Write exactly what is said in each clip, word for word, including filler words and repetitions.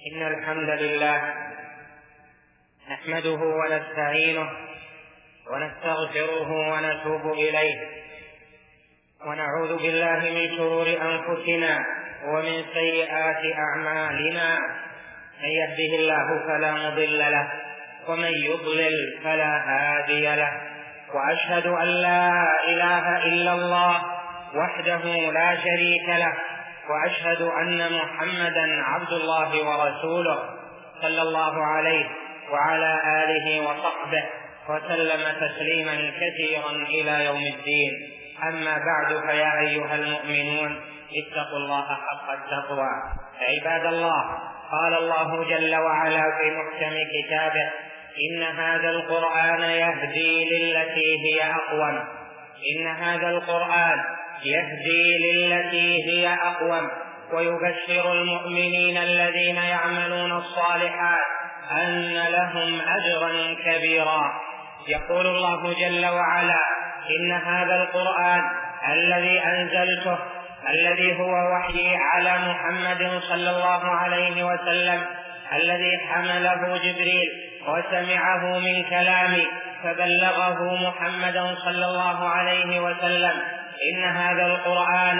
إن الحمد لله نحمده ونستعينه ونستغفره ونتوب إليه، ونعوذ بالله من شرور أنفسنا ومن سيئات أعمالنا. من يهده الله فلا مضل له ومن يضلل فلا هادي له، وأشهد أن لا إله إلا الله وحده لا شريك له، وأشهد أن محمدا عبد الله ورسوله صلى الله عليه وعلى آله وصحبه وسلم تسليما كثيرا إلى يوم الدين. أما بعد، فيا أيها المؤمنون اتقوا الله حق التقوى. عباد الله، قال الله جل وعلا في محكم كتابه: إن هذا القرآن يهدي للتي هي أقوم. إن هذا القرآن يهدي للتي هي أقوم ويبشر المؤمنين الذين يعملون الصالحات أن لهم أجرا كبيرا. يقول الله جل وعلا: إن هذا القرآن الذي أنزلته، الذي هو وحي على محمد صلى الله عليه وسلم، الذي حمله جبريل وسمعه من كلامي فبلغه محمد صلى الله عليه وسلم، إن هذا القرآن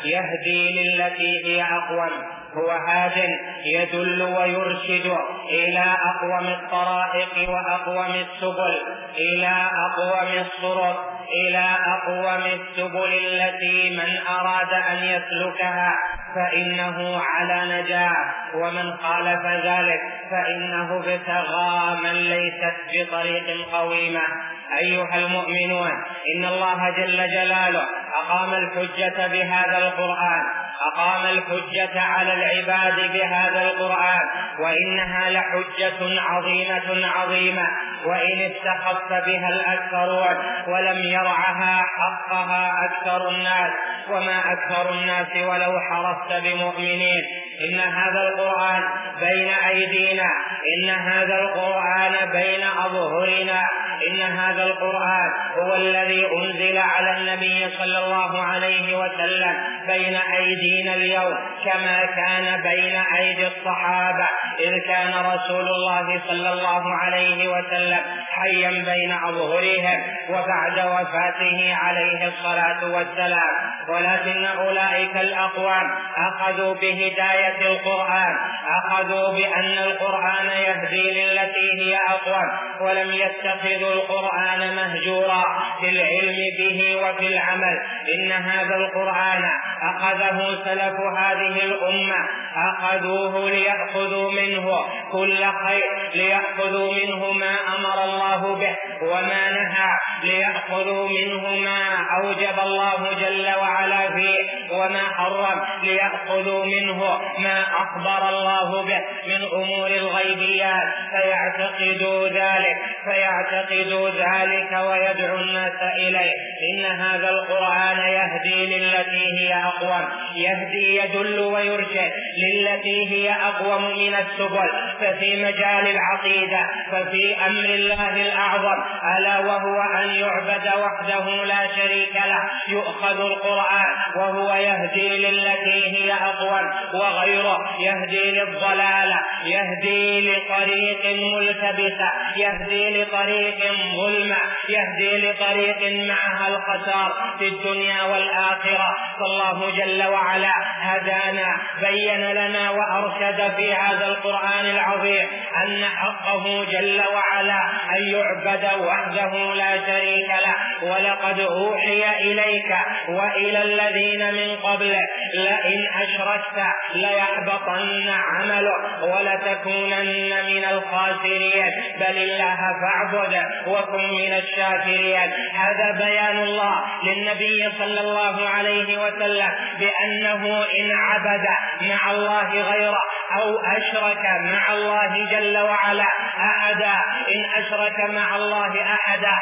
يهدي للتي هي أقوم، هو هاد يدل ويرشد إلى أقوم الطرائق وأقوم السبل، إلى أقوم الطرق، إلى أقوم السبل التي من أراد أن يسلكها فإنه على نجاة، ومن خالف ذلك فإنه ابتغى من ليست بطريق قويمة. أيها المؤمنون، إن الله جل جلاله أقام الحجة بهذا القرآن، أقام الحجة على العباد بهذا القرآن، وإنها لحجة عظيمة عظيمة، وإن استخف بها الأكثرون ولم يرعها حقها أكثر الناس، وما أكثر الناس ولو حرصت بمؤمنين. إن هذا القرآن بين أيدينا، إن هذا القرآن بين أظهرنا، إن هذا القرآن هو الذي أنزل على النبي صلى الله عليه وسلم بين أيدينا اليوم، كما كان بين أيدي الصحابة إذ كان رسول الله صلى الله عليه وسلم حيا بين أظهرهم وبعد وفاته عليه الصلاة والسلام. ولكن أولئك الأقوام أخذوا بهداية القرآن، أخذوا بأن القرآن يهدي للتي هي أقوم، ولم يتخذوا القرآن مهجورا في العلم به وفي العمل. إن هذا القرآن أخذه سلف هذه الأمة، أخذوه ليأخذوا منه كل خير، ليأخذوا منه ما أمر الله به وما نهى، ليأخذوا منه ما أوجب الله جل وعلا فيه وما حرم، ليأخذوا منه ما أخبر الله به من أمور الغيبيات، فيعتقدوا ذلك فيعتقدوا ذلك ويدعو الناس إليه. إن هذا القرآن يهدي للتي هي أقوم، يهدي يدل ويرشد للتي هي أقوم من السبل. ففي مجال العقيدة، ففي أمر الله الأعظم ألا وهو أن يعبد وحده لا شريك له، يؤخذ القرآن وهو يهدي للتي هي أقوم، وغيره يهدي للضلالة، يهدي لطريق ملتبسة، يهدي لطريق ظلمة، يهدي لطريق معها الخسار في الدنيا والآخرة. فالله جل وعلا هدانا، بين لنا وأرشد في هذا القرآن العظيم أن حقه جل وعلا أن يعبد وحده لا شريك له. ولقد أوحي إليك وإلى الذين من قبلك لئن أشركت ليحبطن عملك ولتكونن من الخاسرين، بل الله فاعبد وكن من الشاكرين. هذا بيان الله للنبي صلى الله عليه وسلم بأنه إن عبد مع الله غيره أو أشرك مع الله جل وعلا أحدا، إن أشرك مع الله أحدا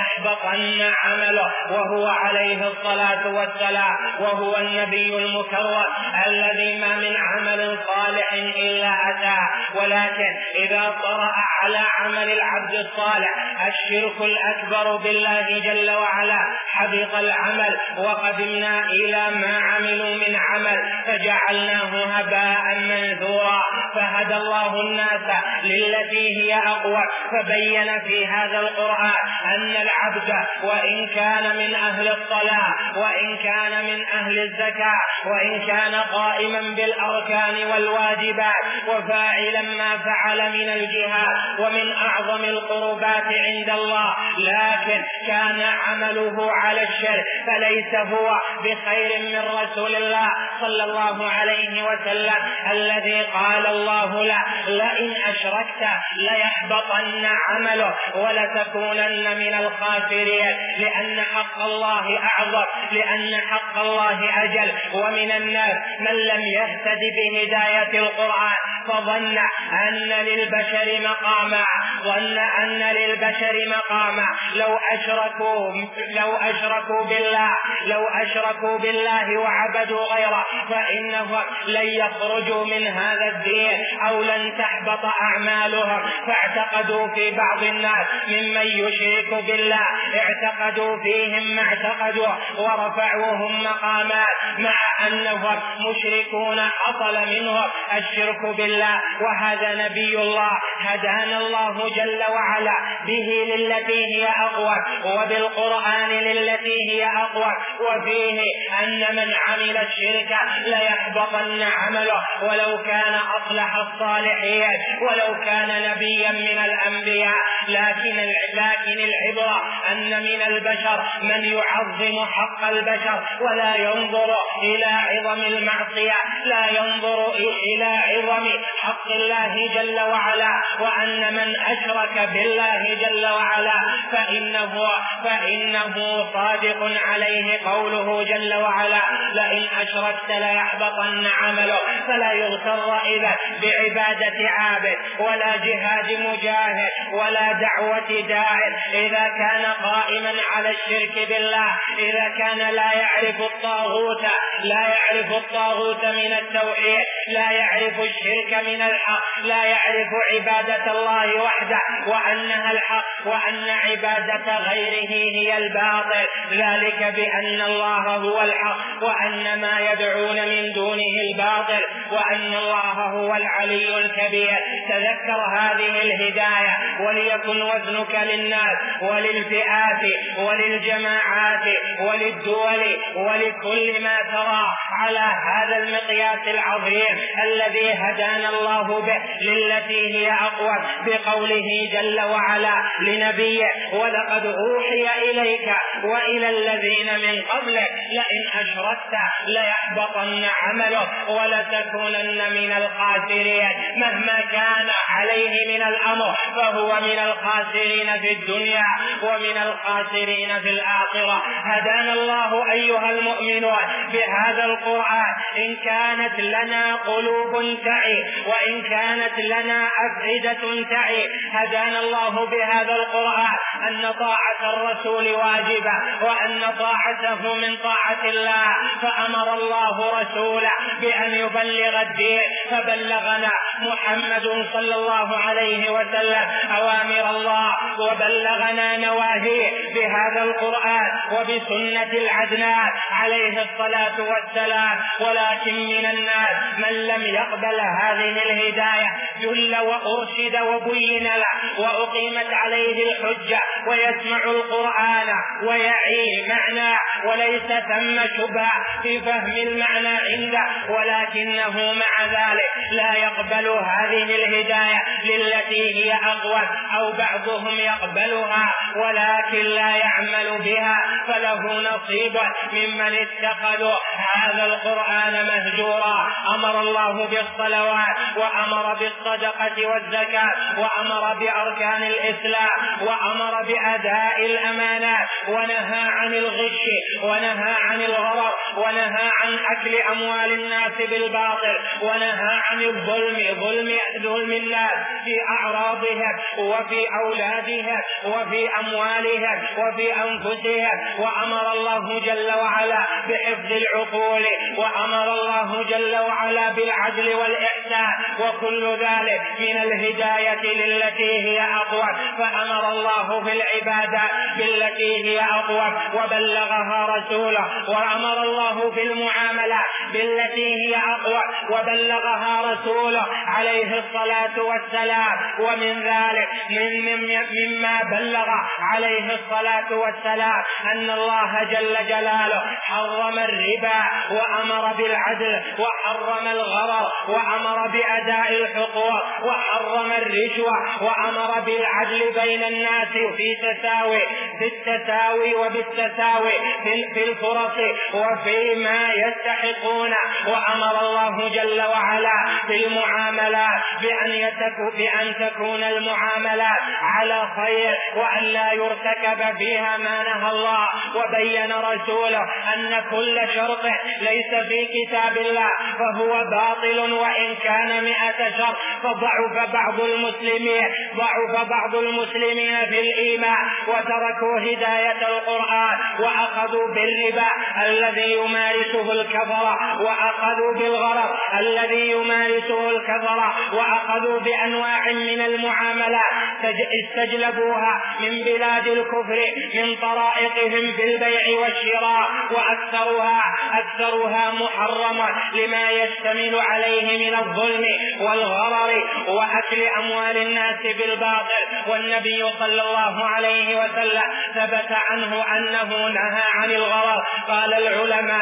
ليحبطن عمله، وهو عليه الصلاة والسلام وهو النبي المكرم الذي ما من عمل صالح إلا أتى. ولكن إذا طرأ على عمل العبد الصالح الشرك الأكبر بالله جل وعلا حبط العمل، وقدمنا إلى ما عملوا من عمل فجعلناه هباء منثورا. فهدى الله الناس للتي هي أقوى، فبين في هذا القرآن أن العبد وإن كان من أهل الصلاة وإن كان من أهل الزكاة وإن كان قائما بالأركان والواجبات وفاعلا ما فعل من الجهاد ومن أعظم القربات عند الله، لكن كان عمله على الشرك فليس هو بخير من رسول الله صلى الله عليه وسلم الذي قال الله له لئن أشركت ليحبطن عمله ولتكونن من الخاسرين، لأن حق الله أعظم، لأن حق الله أجل. ومن الناس من لم يهتد بهداية القرآن فظن أن للبشر مقاما ظن أن للبشر مقاما لو أشركوا لو أشركوا بالله لو أشركوا بالله وعبدوا غيره فإنهم لن يخرجوا من هذا الدين أو لن تحبط أعمالهم. فاعتقدوا في بعض الناس ممن يشرك بالله اعتقدوا فيهم ما اعتقدوا ورفعوهم مقامات مع أنهم مشركون حصل منهم الشرك بالله. وهذا نبي الله هدانا الله جل وعلا به للتي هي أقوى وبالقرآن للتي هي أقوى، وفيه أن من عمل الشرك ليحبطن عمله ولو كان أصلح الصالحين ولو كان نبيا من الأنبياء. لكن لكن العبرة أن من البشر من يعظم حق البشر ولا ينظر إلى عظم المعصية، لا ينظر إلى عظم حق الله جل وعلا، وأن من أشرك بالله جل وعلا فإنه, فإنه صادق عليه قوله جل وعلا لئن أشركت ليحبطن عمله. فلا يغتر إذا بعبادة عابد ولا جهاد مجاهد ولا دعوة داع إذا كان قائما على الشرك بالله، إذا كان لا يعرف الطاغوت لا يعرف الطاغوت من التوحيد، لا يعرف الشرك من الحق، لا يعرف عبادة الله وحده وأنها الحق وأن عبادة غيره هي الباطل، ذلك بأن الله هو الحق وأن ما يدعون من دونه الباطل وأن الله هو العلي الكبير. تذكر هذه الهداية وليكن وزنك للناس وللفئات وللجماعات وللدول ولكل ما ترى على هذا المقياس العظيم الذي هدانا الله به للتي هي أقوى بقوله جل وعلا لنبيه ولقد أوحي إليك وإلى الذين من قبلك لئن أشركت ليحبطن عملك ولتكونن من الخاسرين. مهما كان عليه من الأمر فهو من الخاسرين في الدنيا ومن الخاسرين في الآخرة. هدانا الله أيها المؤمنون بهذا القرآن. إن كانت لنا قلوب تعي وإن كانت لنا أفئدة تعي هدانا الله بهذا القرآن أن طاعة الرسول واجبة وأن طاعته من طاعة الله. فأمر الله رسوله بأن يبلغ الدين فبلغنا محمد صلى الله عليه وسلم أوامر الله وبلغنا نواهيه بهذا القرآن وبسنة العدنان عليه الصلاة والسلام. ولكن من الناس من لم يقبل هذه الهداية جل وأرشد وبين له وأقيمت عليه الحجة ويسمع القرآن ويعي معنى وليس ثم شبهة في فهم المعنى عنده، ولكنه مع ذلك لا يقبل هذه الهداية للتي هي أقوى أو بعضهم يقبلها ولكن لا يعمل بها فله نصيب ممن اتخذوا هذا القرآن مهجورا. أمر الله بالصلوات وأمر بالصدقة والزكاة وأمر بأركان الإسلام وأمر بأداء الأمانات ونهى عن الغش ونهى عن الغرر ونهى عن أكل أموال الناس بالباطل ونهى عن الظلم ظلم ظلم الناس في أعراضهم وفي أولادهم وفي أموالهم وفي أنفسهم. وأمر الله جل وعلا بحفظ العقول وأمر الله جل وعلا بالعدل والإحسان الإحسان، وكل ذلك من الهداية للتي هي أقوى. فأمر الله في العبادة بالتي هي أقوى وبلغها رسوله، وأمر الله في المعاملة بالتي هي أقوى وبلغها رسوله عليه الصلاة والسلام. ومن ذلك من مما بلغ عليه الصلاة والسلام أن الله جل جلاله حرم الربا وأمر بالعدل، وحرم الغرر وأمر بأداء الحقوق، وحرم الرشوة وأمر بالعدل بين الناس في تساوي بالتساوي وبالتساوي في الفرص وفيما يستحقون. وأمر الله جل وعلا في المعاملات بأن, يتكو بأن تكون المعاملات على خير وأن لا يرتكب فيها ما نهى الله. وبين رسوله أن كل شرط ليس في كتاب الله فهو باطل وإن كان مئة شرط. فضعف بعض المسلمين ضعف بعض المسلمين في الإيمان وتركوا هداية القرآن وأخذوا بالربا الذي يمارسه الكفرة، وأخذوا بالغرر الذي يمارسه الكفرة، وأخذوا بأنواع من المعاملات استجلبوها من بلاد الكفر من طرائقهم في البيع والشراء، وأكثرها أكثرها محرمة لما يشتمل عليه من الظلم والغرر وأكل أموال الناس بالباطل. والنبي صلى الله عليه وسلم ثبت عنه أنه نهى عن الغرر. قال العلماء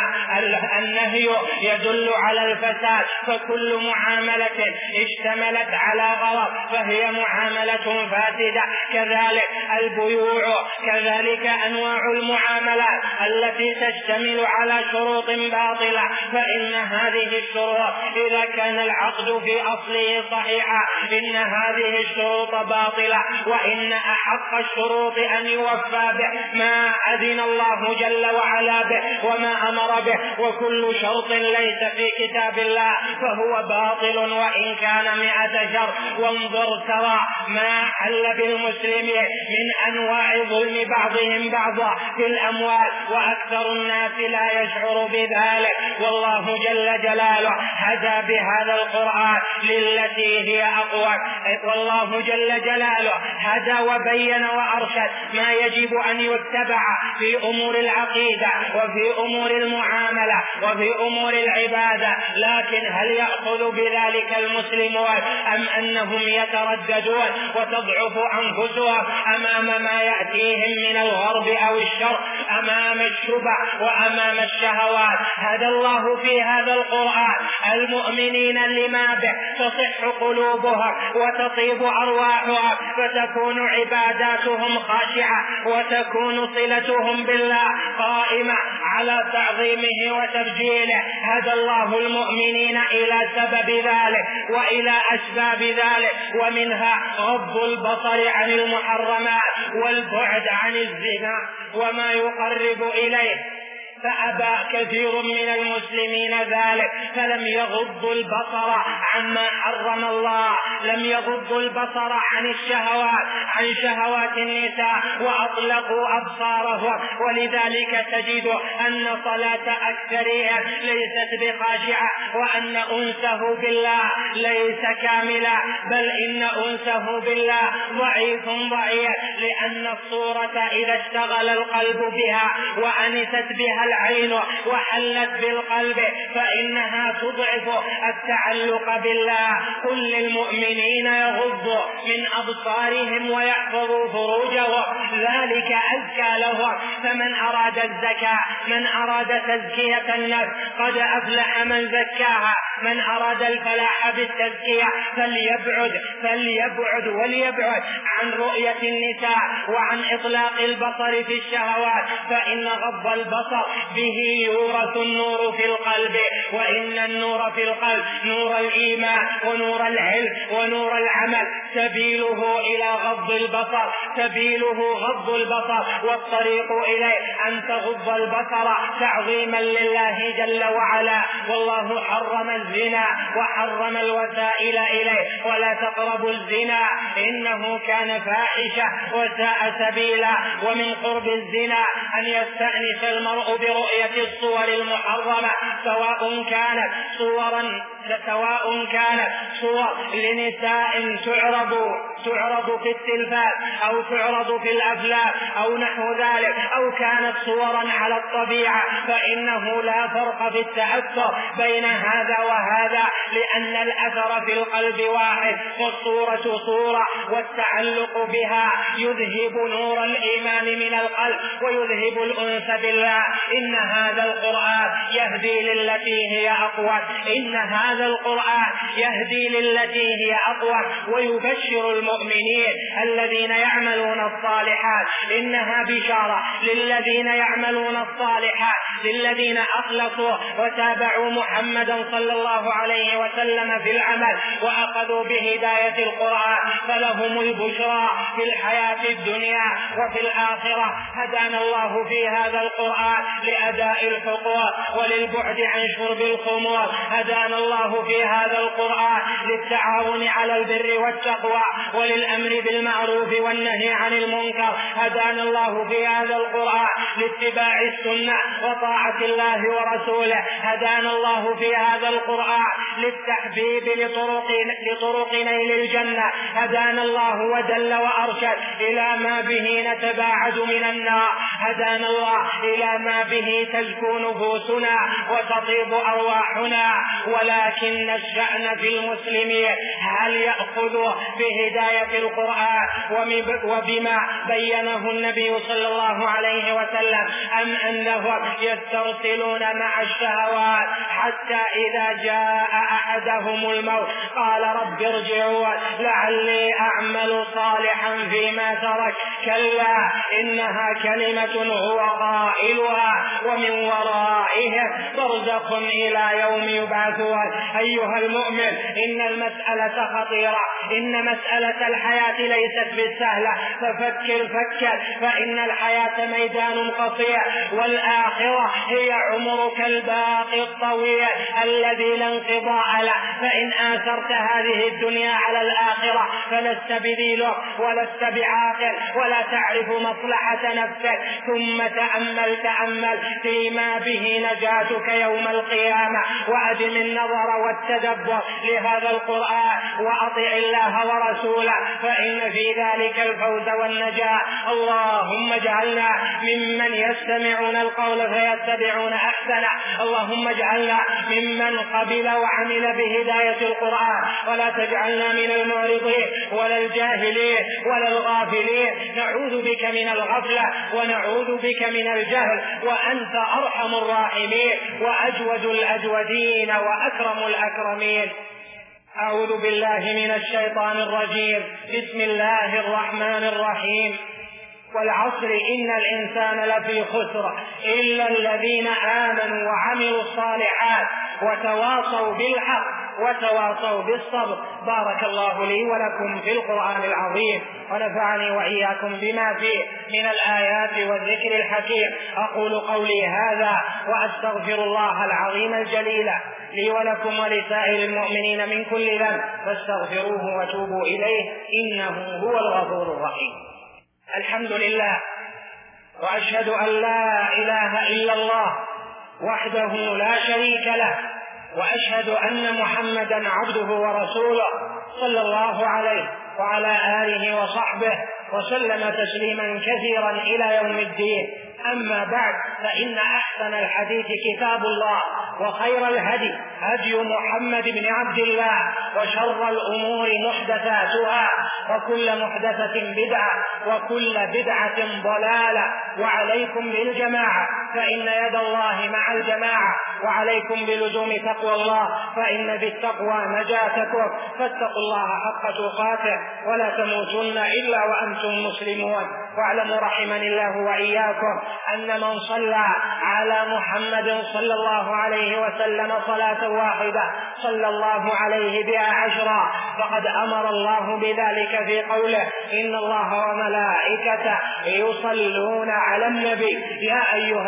النهي يدل على الفساد، فكل معاملة اشتملت على غرر فهي معاملة فاسدة. كذلك البيوع، كذلك أنواع المعاملات التي تشتمل على شروط باطلة، فإن هذه الشروط إذا كان العقد في أصله صحيحا إن هذه الشروط باطلة، وإن أحق الشروط أن يوفى به ما أذن الله جل وعلا به وما أمر به. وكل شرط ليس في كتاب الله فهو باطل وإن كان مئة شرط. وانظر ترى ما حل بالمسلمين من أنواع ظلم بعضهم بعضا في الأموال، وأكثر الناس لا يشعر بذلك. والله جل جلاله هدى بهذا القرآن للتي هي أقوى. والله جل جلاله هدى وبين وأرشد ما يجب أن يتبع في أمور العقيدة وفي أمور المعاملة وفي أمور العبادة. لكن هل يأخذ بذلك المسلمون أم أنهم يترددون وتضعف أنفسهم أمام ما يأتيهم من الغرب أو الشرق، أمام الشبع وأمام الشهوات؟ هدى الله في هذا القرآن المؤمنين لما به تصح قلوبهم وتطيب أرواحهم، فتكون عباداتهم خاشعة وتكون صلتهم بالله قائمة على تعظيمه وتبجيله. هدى الله المؤمنين إلى سبب ذلك وإلى أسباب ذلك، ومنها غض البصر عن المحرمات والبعد عن الزنا وما يقرب إليه. فأبى كثير من المسلمين ذلك، فلم يغضوا البصر عما حرم الله، لم يغضوا البصر عن الشهوات عن شهوات النساء وأطلقوا أبصارهم. ولذلك تجد أن صلاة أكثرهم ليست بخاشعة، وأن أنسه بالله ليس كاملا، بل إن أنسه بالله ضعيف ضعيف، لأن الصورة إذا اشتغل القلب بها وأنست بها العين وحلت بالقلب فإنها تضعف التعلق بالله. قل للمؤمنين يغضوا من أبصارهم ويحفظوا فروجهم ذلك أزكى لهم. فمن أراد الزكاة، من أراد تزكية النفس قد أفلح من زكاها. من أراد الفلاح بالتزكية فليبعد فليبعد وليبعد عن رؤية النساء وعن إطلاق البصر في الشهوات، فإن غض البصر به يورث النور في القلب، وإن النور في القلب نور الإيمان ونور العلم ونور العمل. سبيله إلى غض البصر سبيله غض البصر، والطريق إليه أن تغض البصر تعظيما لله جل وعلا. والله حرم الزنا وحرم الوسائل إليه، ولا تقربوا الزنا إنه كان فاحشة وساء سبيلا. ومن قرب الزنا أن يستأنس المرء برؤية الصور المحرمة، سواء كانت صورا سواء كانت صور لنساء تعرض تعرض في التلفاز أو تعرض في الأفلام أو نحو ذلك، أو كانت صورا على الطبيعة، فإنه لا فرق في التأثر بين هذا وهذا، لأن الأثر في القلب واحد، والصورة صورة، والتعلق بها يذهب نور الإيمان من القلب ويذهب الأنس بالله. إن هذا القرآن يهدي للتي هي أقوى، إن هذا القرآن يهدي للتي هي أقوى ويبشر المؤمنين الذين يعملون الصالحات. إنها بشارة للذين يعملون الصالحات، للذين أخلصوا وتابعوا محمدا صلى الله عليه وسلم في العمل وأخذوا بهداية القرآن، فلهم البشرى في الحياة الدنيا وفي الآخرة. هدانا الله في هذا القرآن لأداء الحقوق وللبعد عن شرب الخمور، هدانا الله في هذا القرآن للتعاون على البر والتقوى وللأمر بالمعروف والنهي عن المنكر، هدانا الله في هذا القرآن لاتباع السنة وطاعة الله ورسوله، هدانا الله في هذا القرآن للتحبيب لطرق, لطرق نيل الجنة، هدانا الله ودل وأرشد إلى ما به نتباعد من النار، هدانا الله إلى ما به تزكو نفوسنا وتطيب أرواحنا. ولكن الشأن في المسلمين هل يأخذوا بهداية القرآن وبما بينه النبي صلى الله عليه وسلم، أم أنهم يسترسلون مع الشهوات حتى إذا جاء أحدهم الموت قال رب ارجعون لعلي أعمل صالحا فيما ترك، كلا إنها كلمة هو قائلها ومن ورائهم برزخ إلى يوم يبعثون. أيها المؤمن، إن المسألة خطيرة، إن مسألة الحياة ليست بالسهلة، ففكر فكر، فإن الحياة ميدان قصير، والآخرة هي عمرك الباقي الطويل الذي لا انقضاء له، فإن آثرت هذه الدنيا على الآخرة فلست بذيل ولست بعاقل ولا تعرف مصلحة نفسك. ثم تأمل تأمل فيما به نجاتك يوم القيامة، وأدم النظر والتدبر لهذا القرآن وأطع الله ورسوله، فإن في ذلك الفوز والنجاة. اللهم اجعلنا ممن يستمعون القول فيتبعون أحسنه، اللهم اجعلنا ممن قبل وعمل بهداية القرآن، ولا تجعلنا من المعرضين ولا الجاهلين ولا الغافلين. نعوذ بك من الغفلة ونعوذ بك من الجهل، وأنت أرحم الراحمين وأجود الأجودين وأكرم الأكرمين. أعوذ بالله من الشيطان الرجيم. بسم الله الرحمن الرحيم. والعصر إن الإنسان لفي خسر إلا الذين آمنوا وعملوا الصالحات وتواصوا بالحق وتواصوا بالصبر. بارك الله لي ولكم في القرآن العظيم، ونفعني وإياكم بما فيه من الآيات والذكر الحكيم. أقول قولي هذا وأستغفر الله العظيم الجليل لي ولكم ولسائر المؤمنين من كل ذنب، فاستغفروه وتوبوا إليه إنه هو الغفور الرحيم. الحمد لله، وأشهد أن لا إله إلا الله وحده لا شريك له، وأشهد أن محمدا عبده ورسوله صلى الله عليه وعلى آله وصحبه وسلم تسليما كثيرا إلى يوم الدين. أما بعد، فإن أحسن الحديث كتاب الله، وخير الهدي هدي محمد بن عبد الله، وشر الأمور محدثاتها، وكل محدثة بدعة، وكل بدعة ضلالة. وعليكم بالجماعة فإن يد الله مع الجماعة، وعليكم بلزوم تقوى الله فإن بالتقوى نجاتكم. فاتقوا الله حق تقاته ولا تموتن إلا وأنتم مسلمون. واعلموا رحمني الله وإياكم أن من صلى على محمد صلى الله عليه وسلم صلاة واحدة صلى الله عليه بها عشرا، فقد أمر الله بذلك في قوله إن الله وملائكته يصلون على النبي يا أيها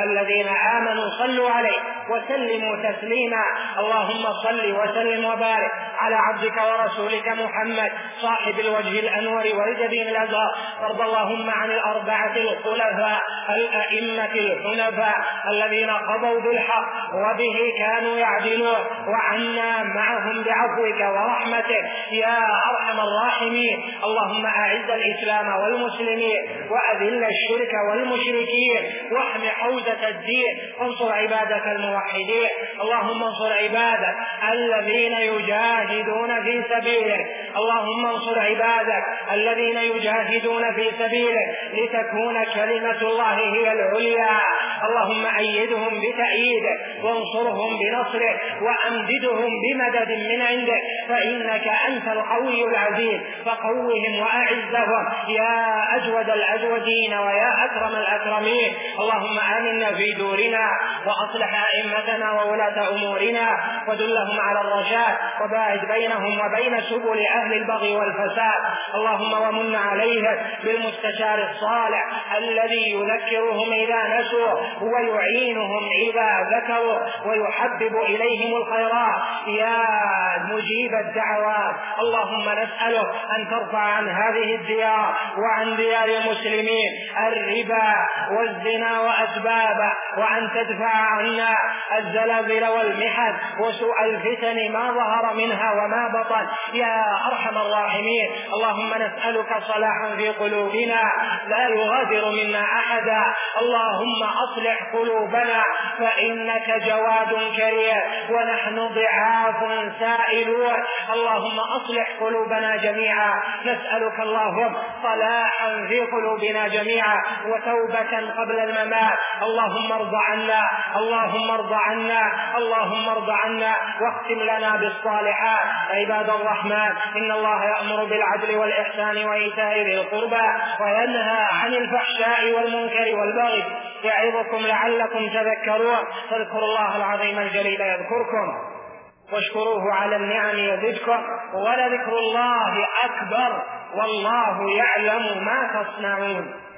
الذين آمنوا صلوا عليه وسلموا تسليما. اللهم صل وسلم وبارك على عبدك ورسولك محمد صاحب الوجه الأنور والجبين الأزهر. وارض اللهم عن الأربعة الخلفاء الأئمة الحنفاء الذين قضوا بالحق وبه كانوا يعدلون، وعنا معهم بعفوك ورحمتك يا أرحم الراحمين. اللهم أعز الإسلام والمسلمين وأذل الشرك والمشركين واحم حوزة الدين وانصر عبادك الموحدين. اللهم انصر عبادك الذين يجاهدون في سبيلك، اللهم انصر عبادك الذين يجاهدون في سبيلك لتكون كلمة الله هي العليا. اللهم أيدهم بتأييدك وانصرهم بنصرك وأمددهم بمدد من عندك، فإنك أنت القوي العزيز، فقوهم وأعزهم يا أجود الأجودين ويا أكرم الأكرمين. اللهم آمنا في دورنا وأصلح أئمتنا وولاة أمورنا ودلهم على الرشاد وباعد بينهم وبين سبل أهل البغي والفساد. اللهم ومن عليهم بالمستشار الصالح الذي يذكرهم إذا نسوا ويعينهم إذا ذكروا ويحبب إليهم الخيرات يا مجيب الدعوات. اللهم نسألك أن ترفع عن هذه الديار وعن ديار المسلمين الربا والزنا وأسبابه، وأن تدفع عنا الزلازل والمحن وسوء الفتن ما ظهر منها وما بطن يا أرحم الراحمين. اللهم نسألك صلاحا في قلوبنا لا يغادر منا أحدا. اللهم أصلح قلوبنا فإنك جواد كريم ونحن ضعاف سائلون. اللهم أصلح قلوبنا جميعا، نسألك اللهم صلاحا في قلوبنا جميعا وتوبة قبل الممات. اللهم ارض عنا اللهم ارض عنا اللهم ارض عنا واختم لنا بالصالحات. عباد الرحمن، إن الله يأمر بالعدل والإحسان وإيتاء ذي القربى وينهى عن الفحشاء والمنكر والبغي يعظكم لعلكم تذكرون. فاذكروا الله العظيم الجليل يذكركم واشكروه على النعم يزدكم ولذكر الله أكبر والله يعلم ما تصنعون.